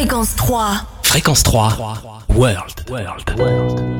Fréquence 3. Fréquence 3. World.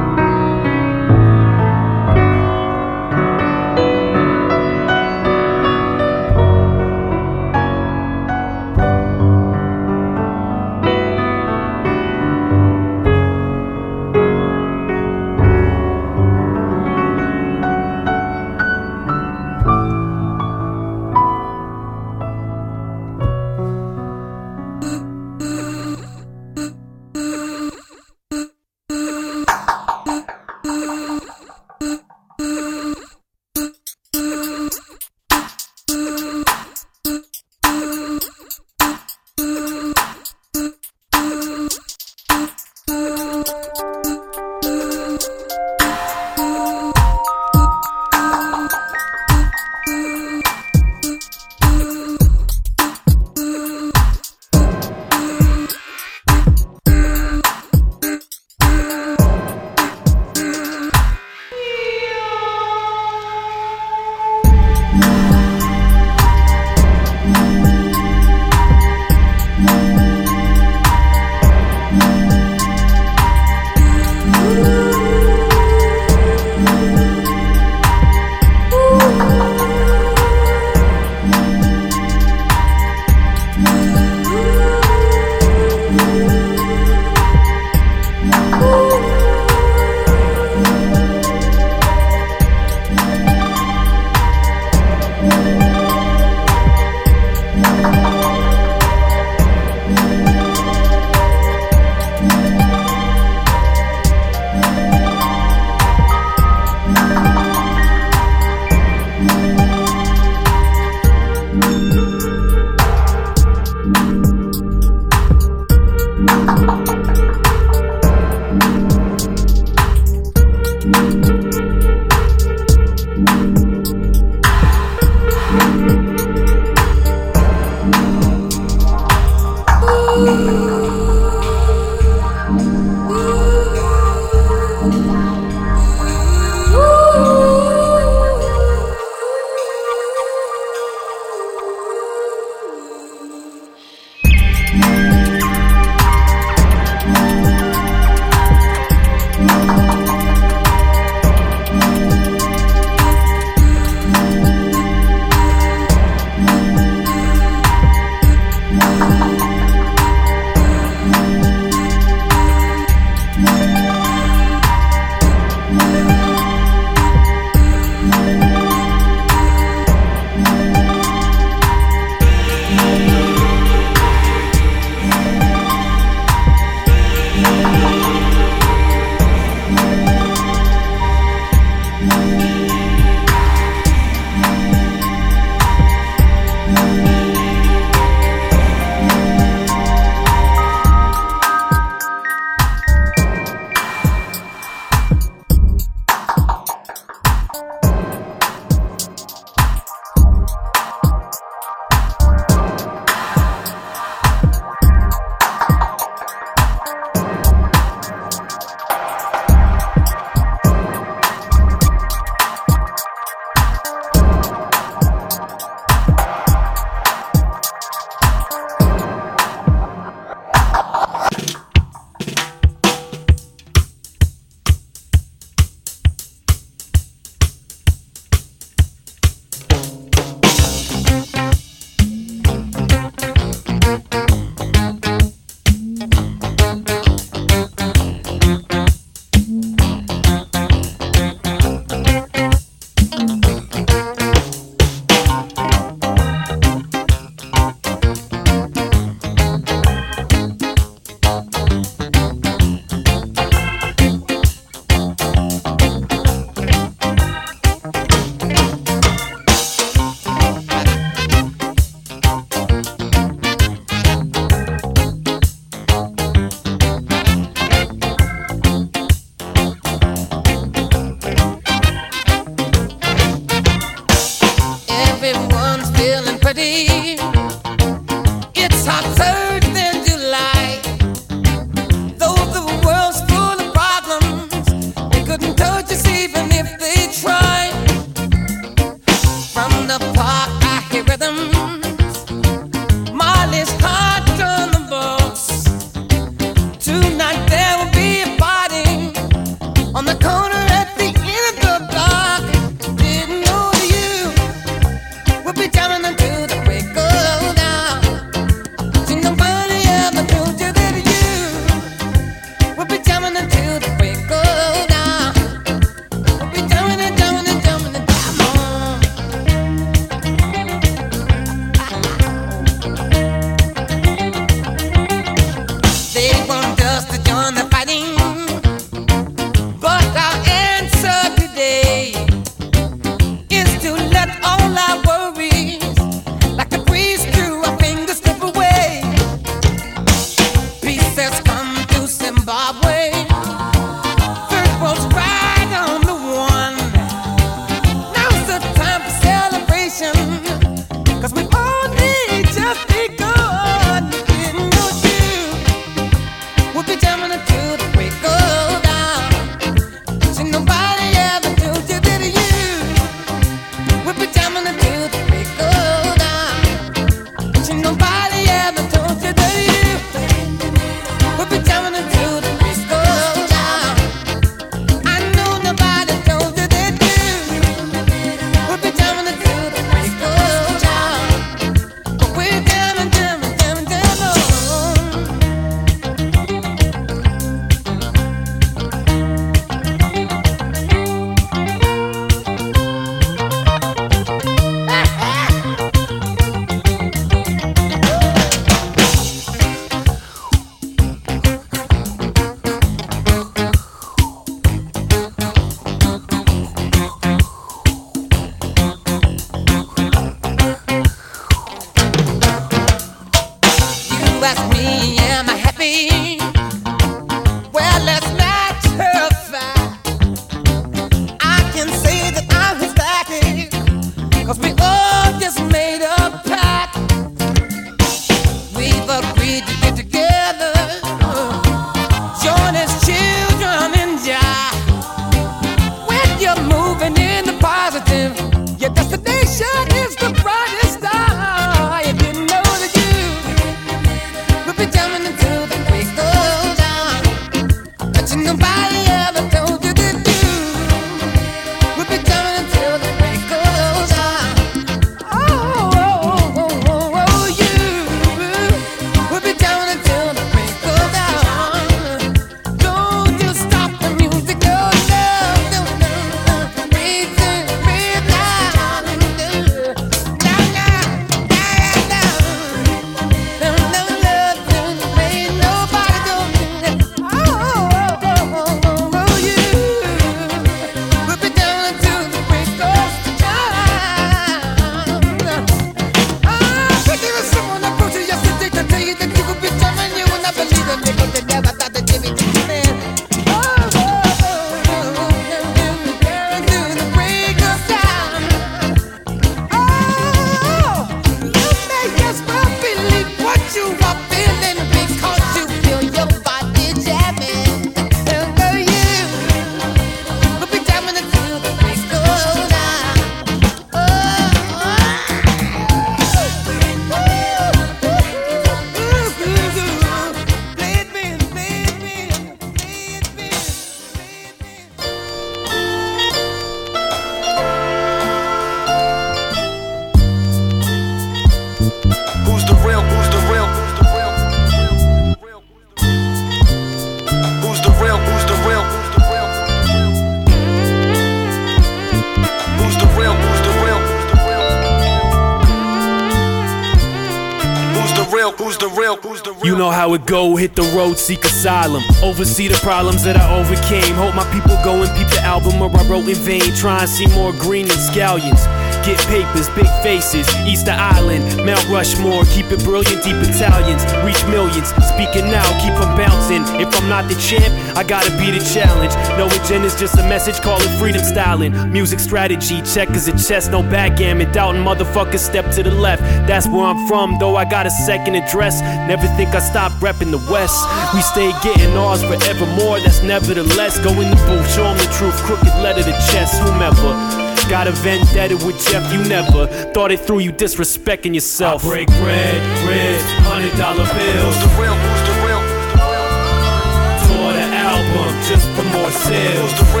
You know how it go, hit the road, seek asylum. Oversee the problems that I overcame. Hope my people go and peep the album where I wrote in vain. Try and see more green than scallions. Get papers, big faces, Easter Island, Mount Rushmore, keep it brilliant, deep Italians, reach millions, speaking now, keep them bouncing. If I'm not the champ, I gotta be the challenge. No agenda's just a message, call it freedom styling. Music strategy, checkers and chess, no backgammon. Doubting motherfuckers step to the left. That's where I'm from, though I got a second address. Never think I stopped repping the West. We stay getting ours forevermore, that's nevertheless. Go in the booth, show them the truth, crooked letter to chest, whomever. Got a vendetta with Jeff, you never thought it through, you disrespecting yourself. I break bread, ribs, $100 bills. Who's the real? Who's the real? Tore the album just for more sales. Who's the real?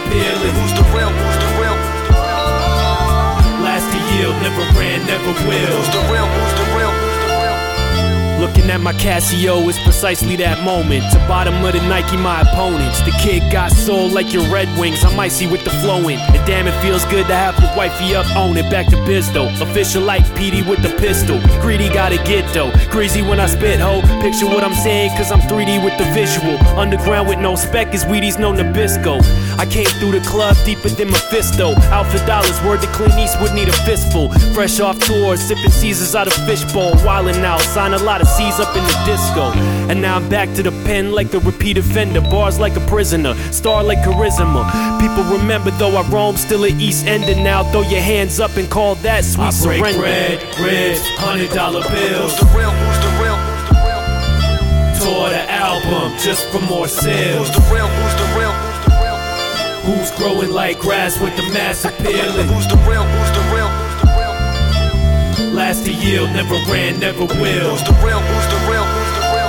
appealing. Who's the real? Who's the real? Last to yield, never ran, never will. Who's the real? Who's the real? Looking at my Casio is precisely that moment. To bottom of the Nike, my opponents. The kid got soul like your Red Wings. I'm icy with the flow in. And damn, it feels good to have your wifey up, own it. Back to biz though. Official like Petey with the pistol. Greedy gotta get though. Greasy when I spit ho. Picture what I'm saying, cause I'm 3D with the visual. Underground with no spec is Wheaties, no Nabisco. I came through the club deeper than Mephisto. Out for dollars, word to Clint Eastwood, need a fistful. Fresh off tour, sipping Caesars out of fishbowl. Wildin' out, sign a lot of C's up in the disco. And now I'm back to the pen like a repeat offender. Bars like a prisoner, star like charisma. People remember though I roam, still at East End. And now throw your hands up and call that sweet surrender. I break red, ribs, $100 bills. Who's the real? Who's the real? Who's the real? Tore the album just for more sales. Who's the real? Who's the real? Who's the real? Who's growing like grass with the mass appealing? Who's the real? Who's the real? Who's the real? Last to yield, never ran, never will. Who's the real? Who's the real? Who's the real?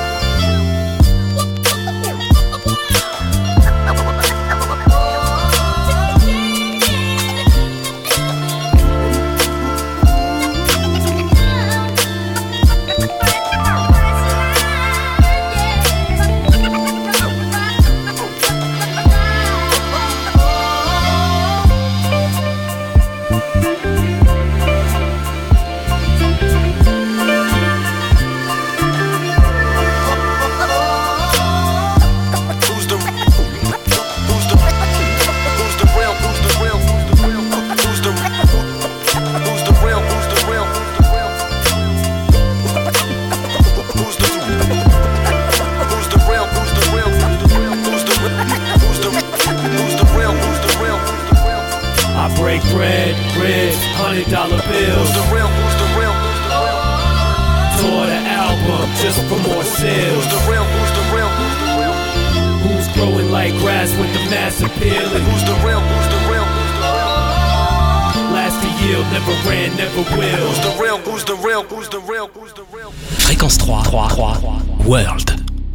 I break bread, ribs, $100 bills. Who's the real? Who's the real? Who's the real? Tore the album just for more sales. Who's the real? Who's the real? Who's the real? Who's growing like grass with the mass appealing? Who's the real? Who's the real? Who's the real? Last to yield, never ran, never will. Who's the real? Who's the real? Who's the real? Who's the real? Fréquence 3, World.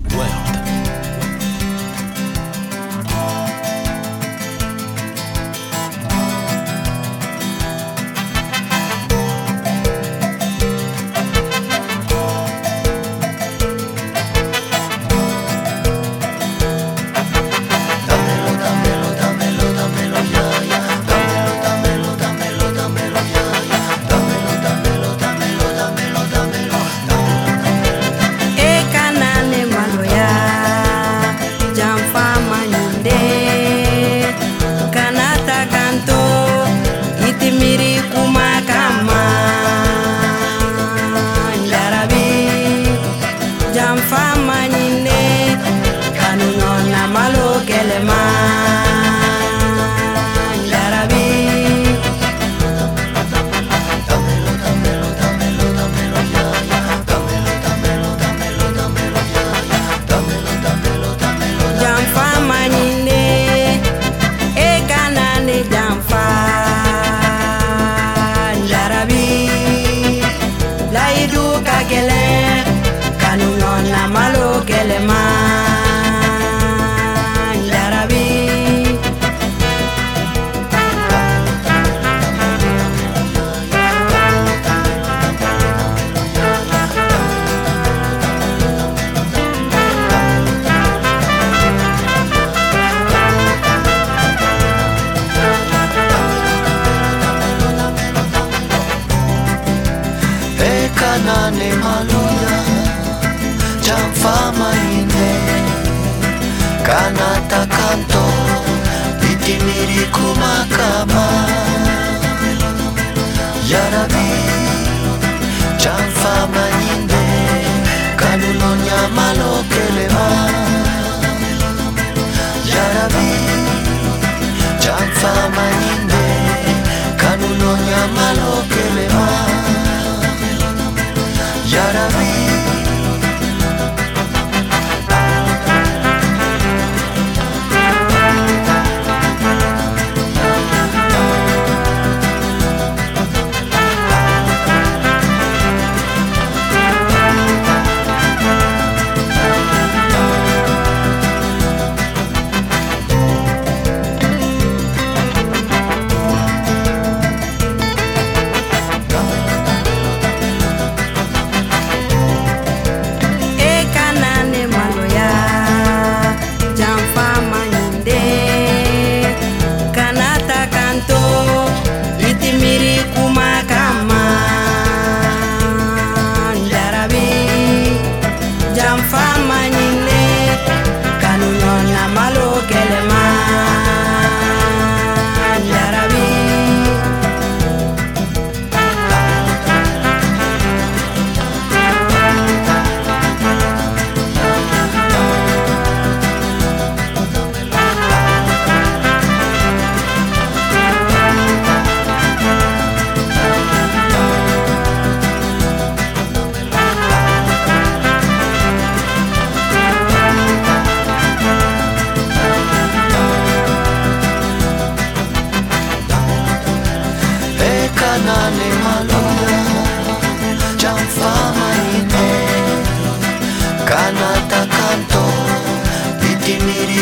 Kanane maluya Jamfama ine Kanata kanto Itimiri kumakama Yarabi Jamfama ine Kanulonya malokelema Yarabi Jamfama ine Kanulonya malokelema Yarabi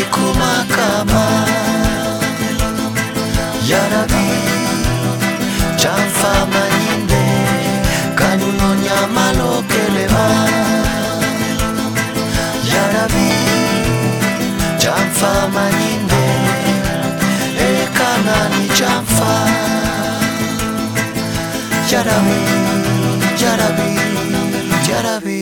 kumakama Yarabi Chanfa manyinde Kanunonya malokelema Yarabi Chanfa manyinde Ekanani chanfa Yarabi Yarabi Yarabi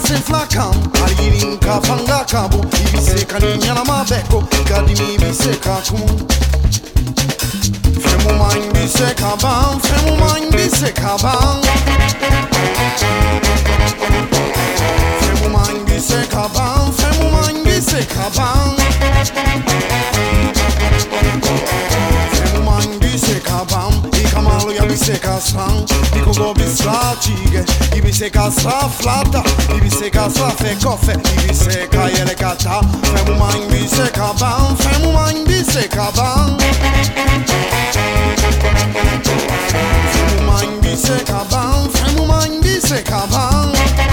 sem flacão, alirinka fanga cabo, ibiseka ninyana mabeko, gadimi ibiseka kum. Femo mine biseka bam, femo mine biseka bam. Femo mine biseka bam, femo mine biseka bam. Femo mine biseka bam, ikamalo ya biseka sang, ikogo bisla chige, ibiseka sra flata, ibiseka sra fe kofe, ibiseka yele kata. Femo mine biseka bam, femo mine biseka bam. Femo mine biseka bam, femo mine biseka bam.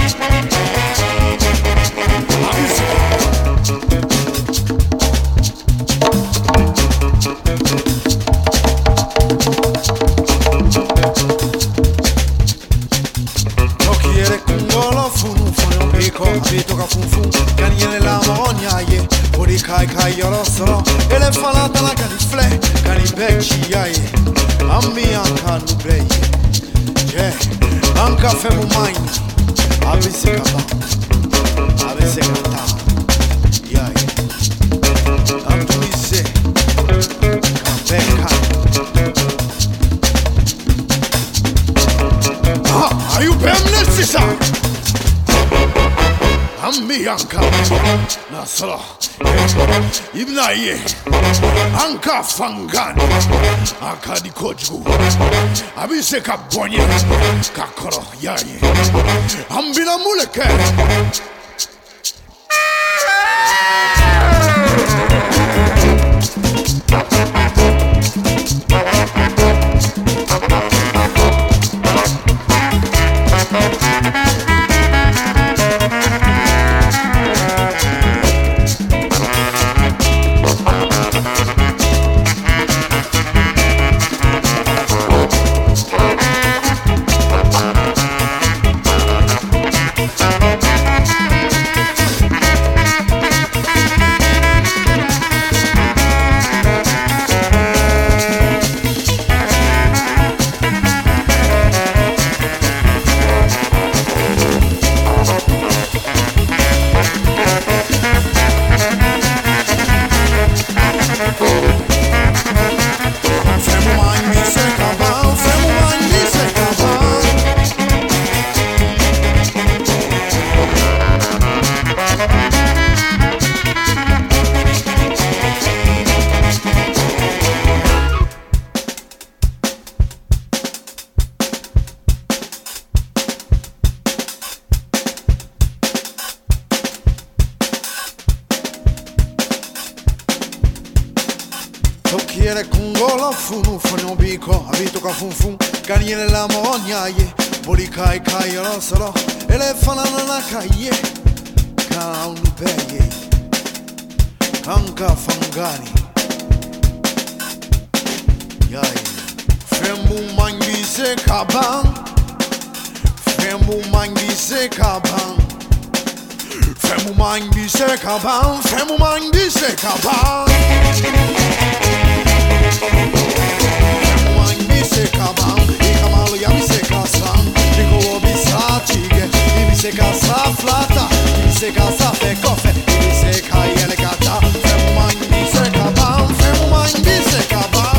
Abito ka fun fun, kaniele la mogna ye, ori kai kai yorosoro, ele falata la canifle, canibecci ye, ammi anka nubeye, je, anka femu mine, avese kaba, avese kata, ye, amtuise, kabeka. Ah, are you permanent, sister? Ammi anka nasra ibnaye anka fangani akadi kojgu abise kabonye kakoro yaye ambina muleke. Tokiere kungola funu funu biko abito ka fun fun kaniele la mogna ye boli kai kai rosolo ele falana na kai ka un beye anka fangani yai femu mangi se kaban femu mangi se kaban femu mangi se kaban femu mangi se kaban. Se kabam, ikamalo ya se kasam, diko obisa chige, se kasa flata, se kasa fe kofe, se kayele kata, femu mangi se kabam, femu mangi se kabam.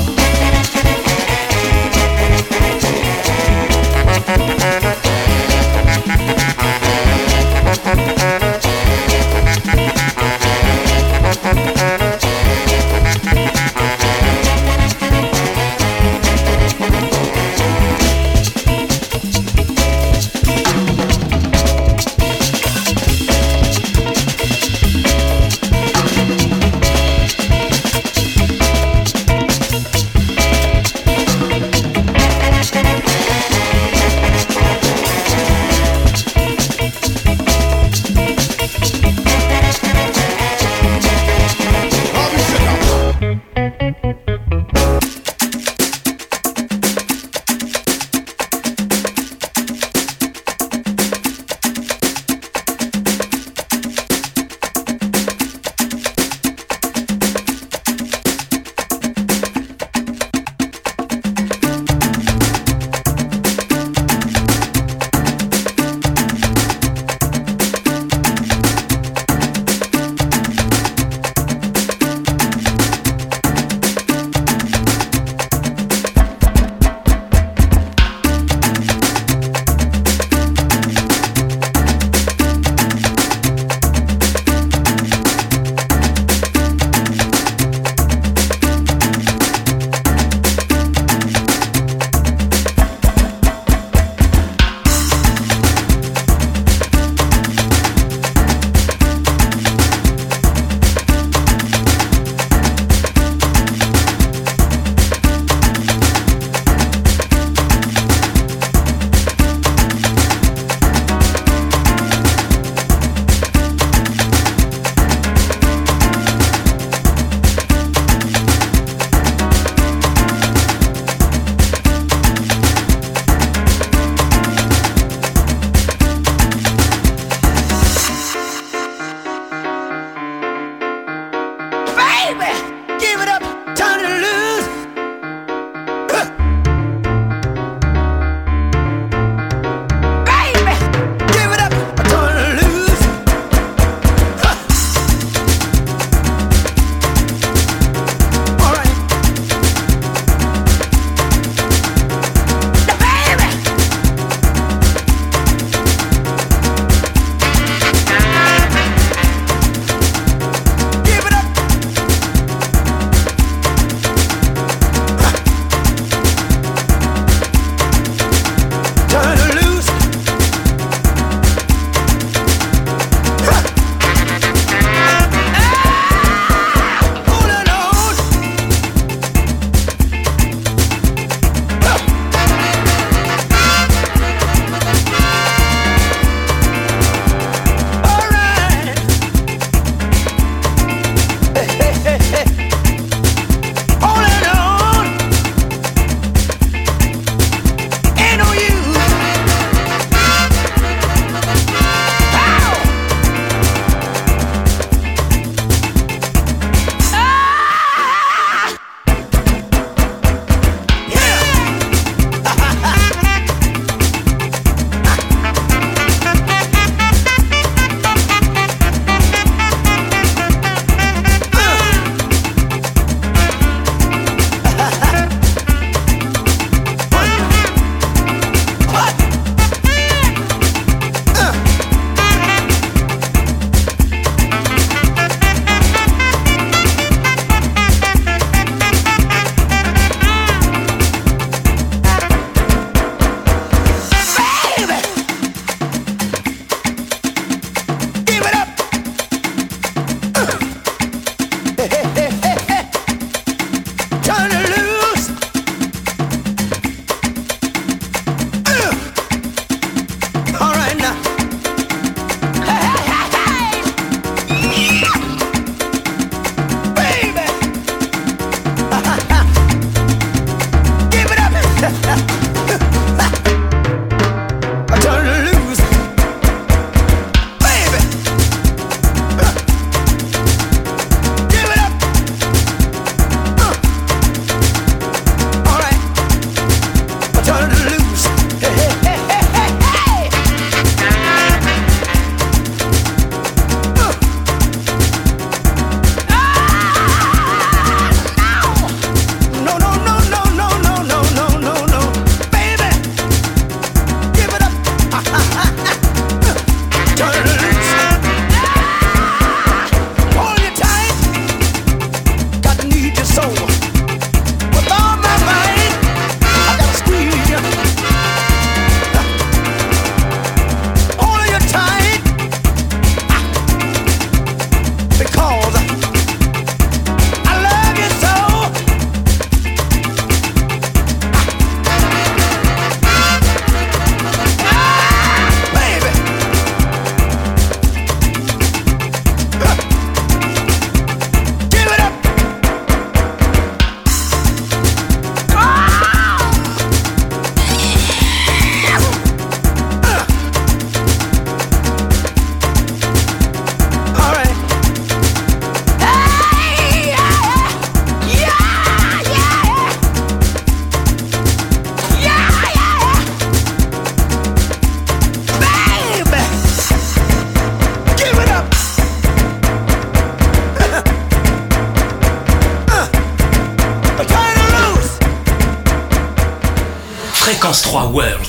Fréquence 3 World.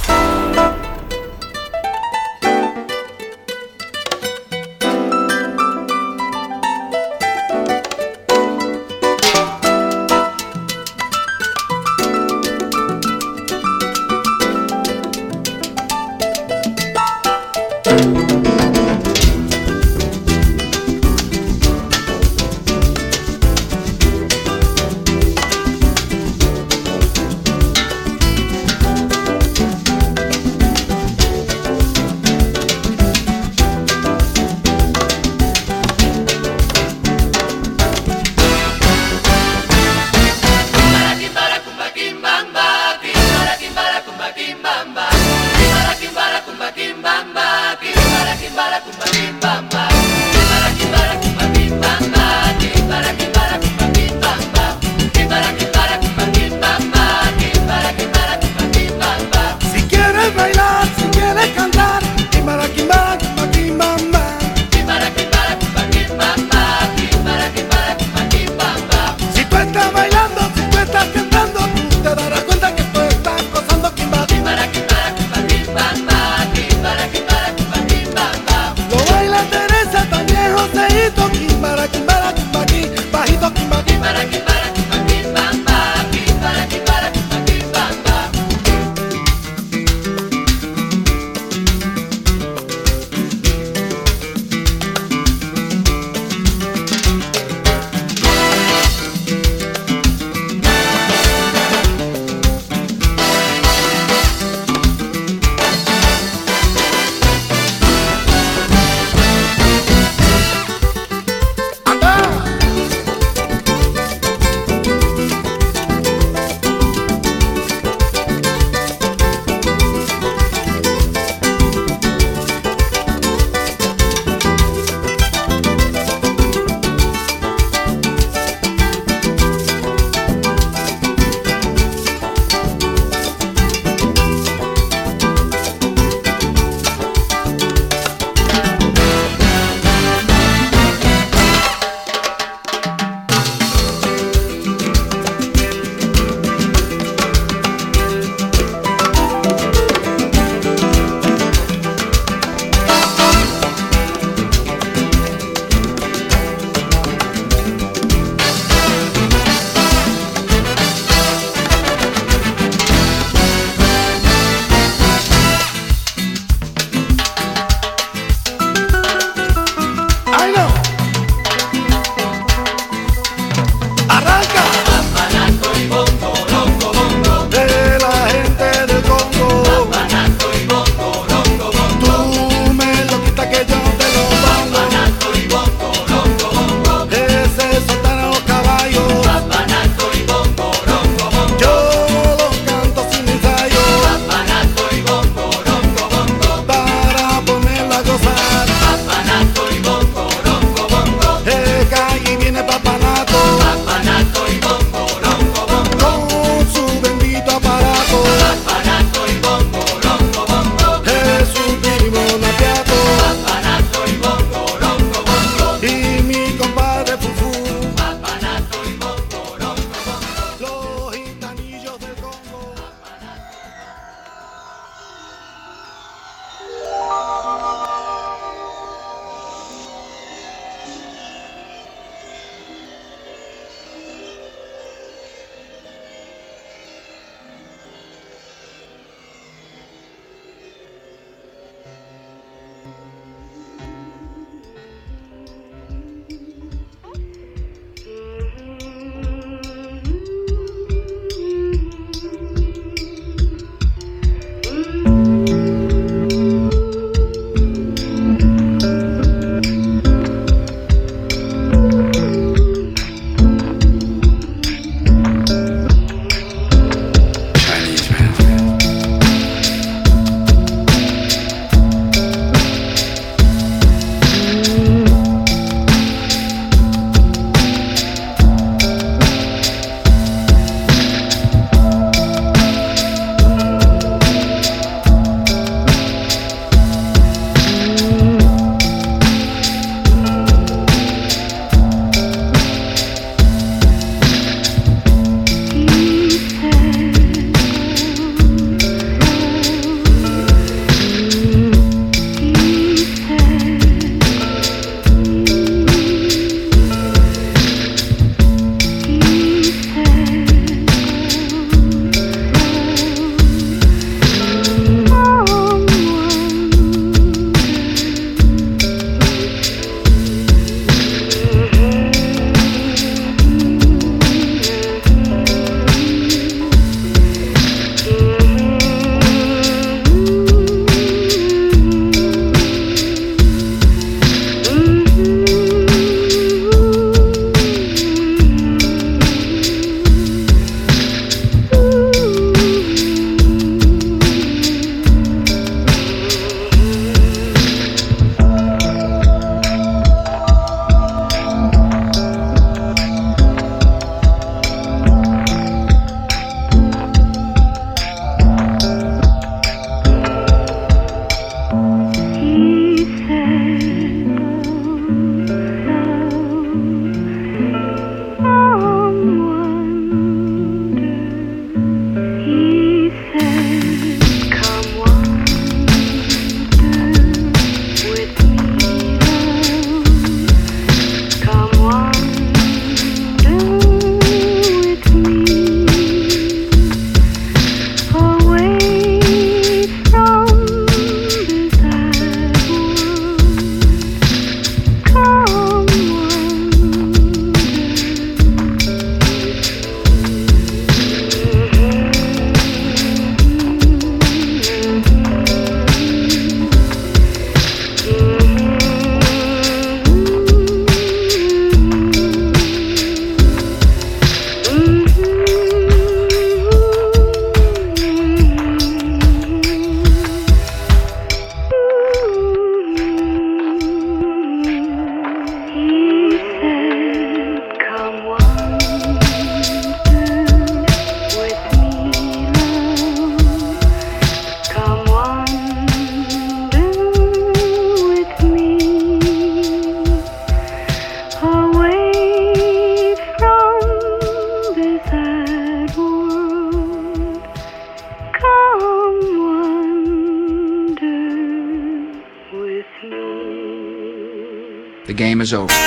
The game is over.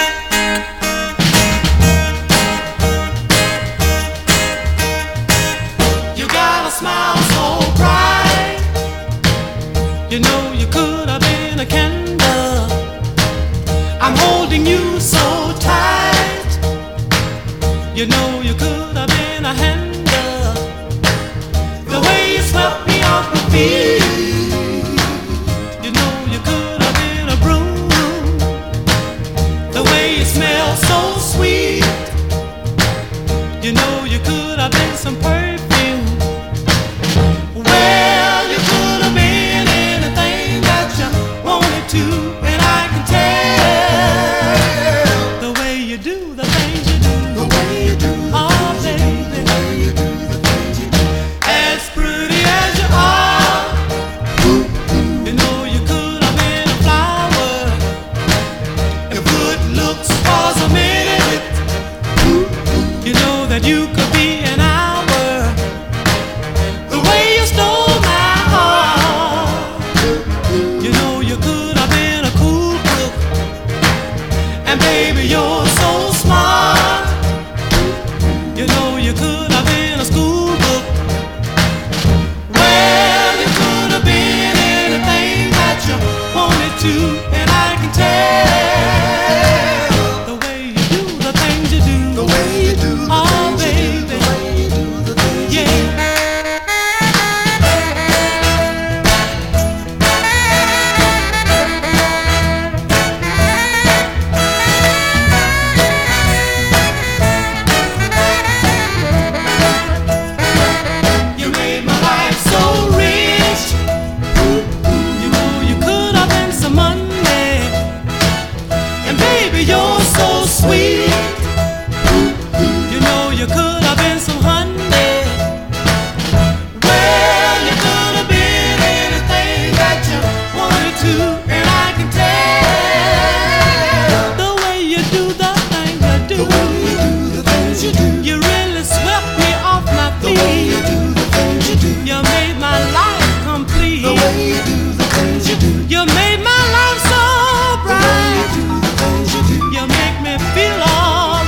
You got a smile so bright. You know you could have been a candle. I'm holding you so tight. You know you could have been a handle. The way you swept me off my feet. You know you could have been a broom. The way you smell so sweet. You know you could have been some perfume. Well, you could have been anything that you wanted to, and I can tell the way you do the things you do. The way you do the things you do. The way you do the things you do. As pretty as you are, you know you could have been a flower. If good looks was a minute, you know that you could be an hour. The way you stole my heart, you know you could have been a cool book. And baby, you're so smart. You know you could have been a school book. Well, you could have been anything that you wanted to, and I can tell the way you do the things you do. The way you do the things you do. The way you do the things you do. You made my life so rich. You know you could have been some money. And baby, you're so sweet. You know you could have been some honey. Well, you could have been anything that you wanted to, and I can tell the way you do the thing you do. The way you do the things you do. You really swept me off my feet. The way you do the things you do. You made my life complete. The way you do the things you do. You made my life so bright. The way you do the things you do. You make me feel all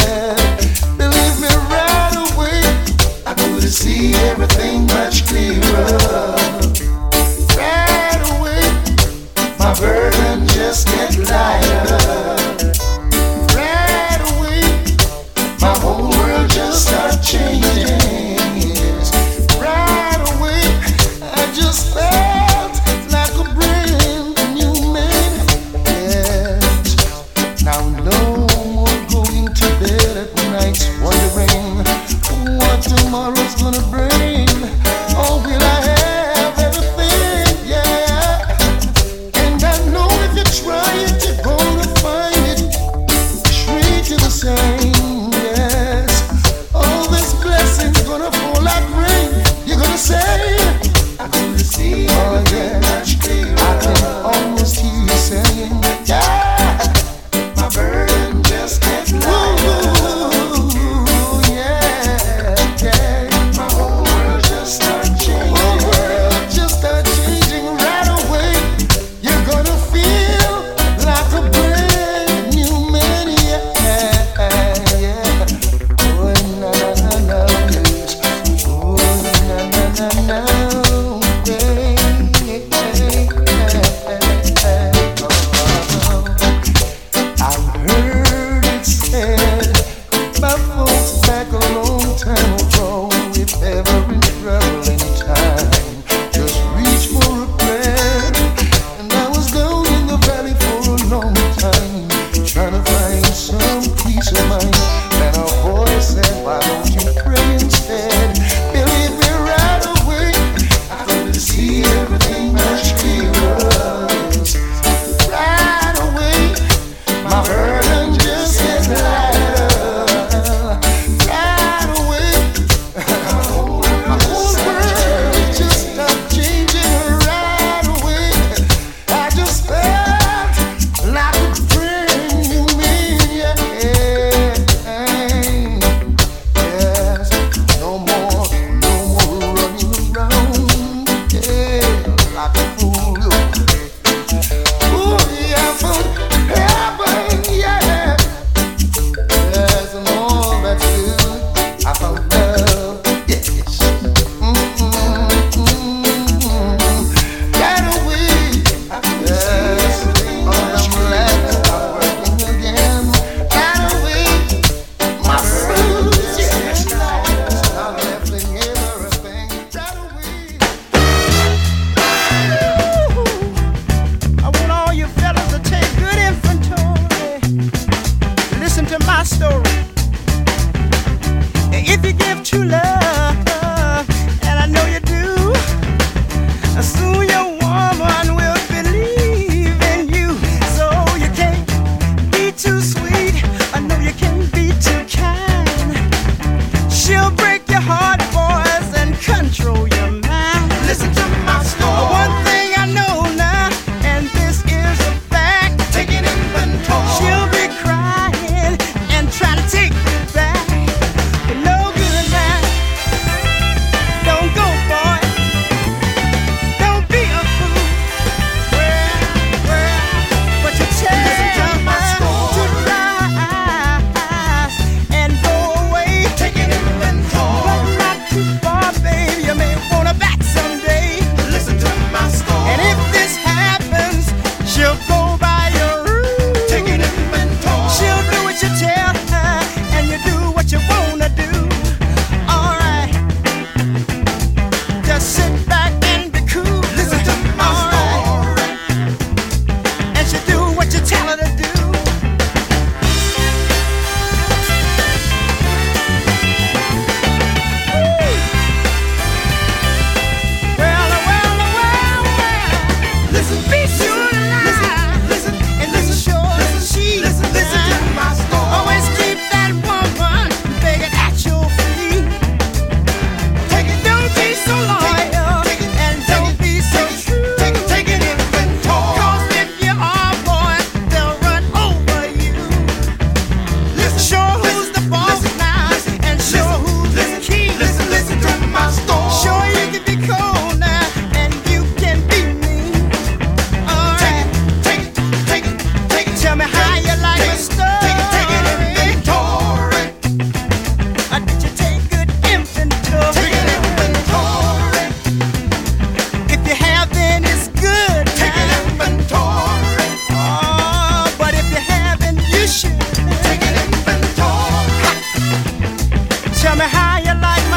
yeah. Believe me right away, I could see everything much clearer. Right away, my burden just get lighter. Right away, my whole world just start changing. Right away, I just felt like a brand new man. Yes. Now no more going to bed at night wondering what tomorrow's gonna bring. Oh, will I have everything? Yeah. And I know if you try it, you're gonna find it straight to the same. Yes. All this blessings gonna fall like rain. You're gonna say, I can see, oh yeah, I can almost hear you saying, yeah, my burden just get lighter.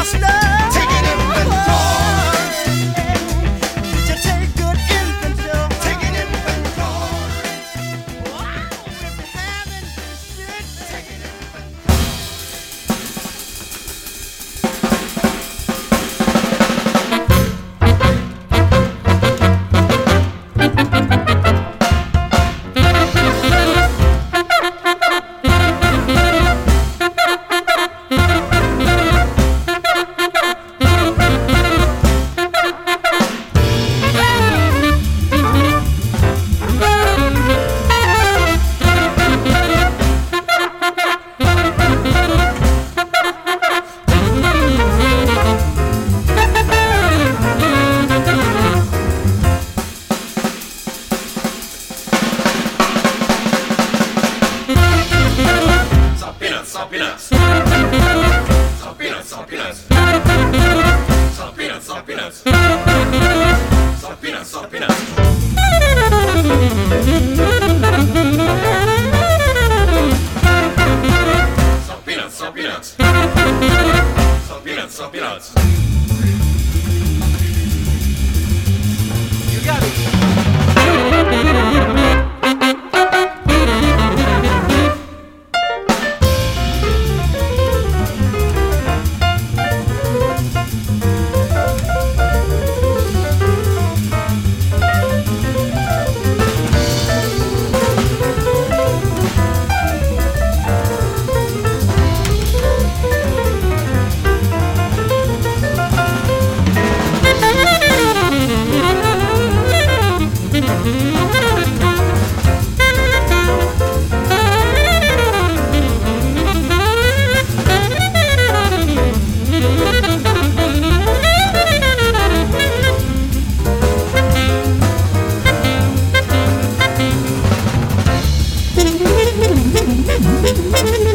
You got it.